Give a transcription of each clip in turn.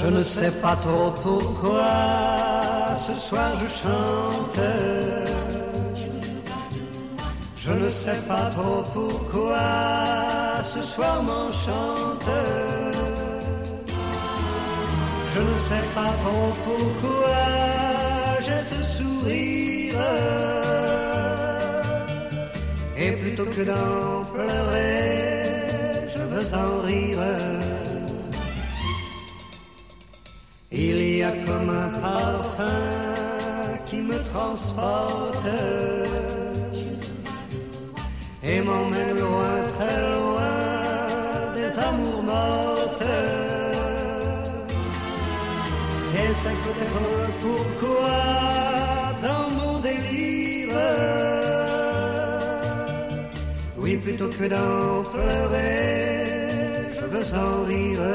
Je ne sais pas trop pourquoi ce soir je chante. Je ne sais pas trop pourquoi ce soir m'enchante. Je ne sais pas trop pourquoi j'ai ce sourire. Et plutôt que d'en pleurer, je veux en rire. Il y a comme un parfum qui me transporte et m'emmène loin, très loin des amours mortes. Et c'est peut-être pourquoi dans mon délire, oui, plutôt que d'en pleurer, je veux en rire.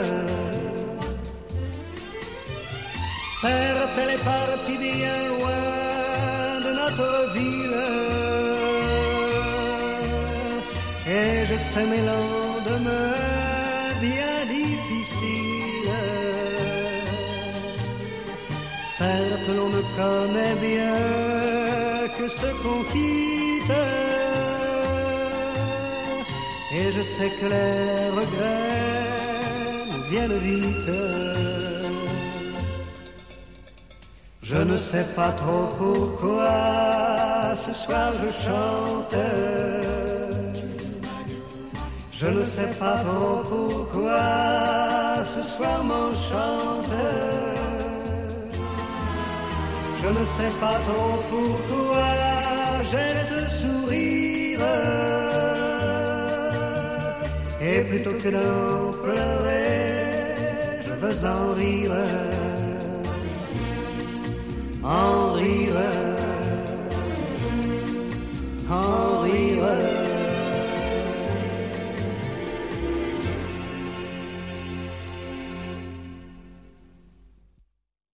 Certes, elle est partie bien loin de notre ville, et je sais mes lendemains bien difficiles. Certes, l'on ne connaît bien que ce qu'on quitte, et je sais que les regrets nous viennent vite. Je ne sais pas trop pourquoi ce soir je chante. Je ne sais pas trop pourquoi ce soir m'enchante. Je ne sais pas trop pourquoi j'ai ce sourire. Et plutôt que d'en pleurer, je veux en rire.